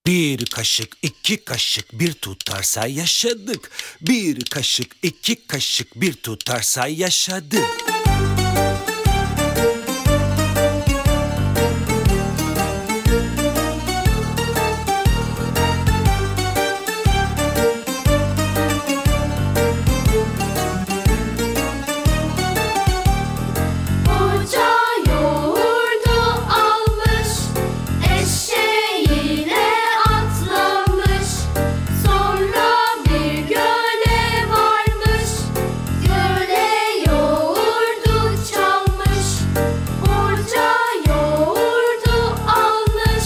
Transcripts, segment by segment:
Bir kaşık, iki kaşık, bir tutarsa yaşadık. Bir kaşık, iki kaşık, bir tutarsa yaşadık. Hoca yoğurdu almış, eşeğine atlamış. Sonra bir göle varmış, göle yoğurdu çalmış. Hoca yoğurdu almış,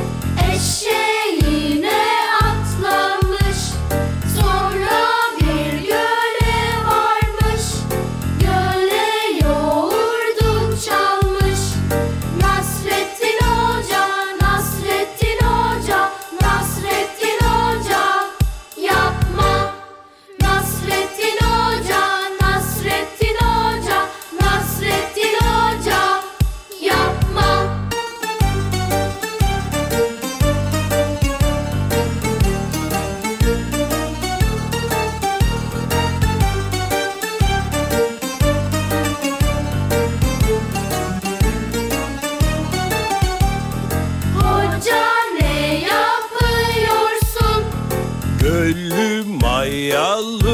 eşeğine atlamış. Sonra bir göle varmış, göle yoğurdu çalmış. Nasrettin Hoca, Nasrettin Hoca, Nasrettin Hoca, yapma. Nasrettin Hoca, Nasrettin Hoca, Nasrettin Hoca, yapma. Hoca ne yapıyorsun? Gönlüm mayalı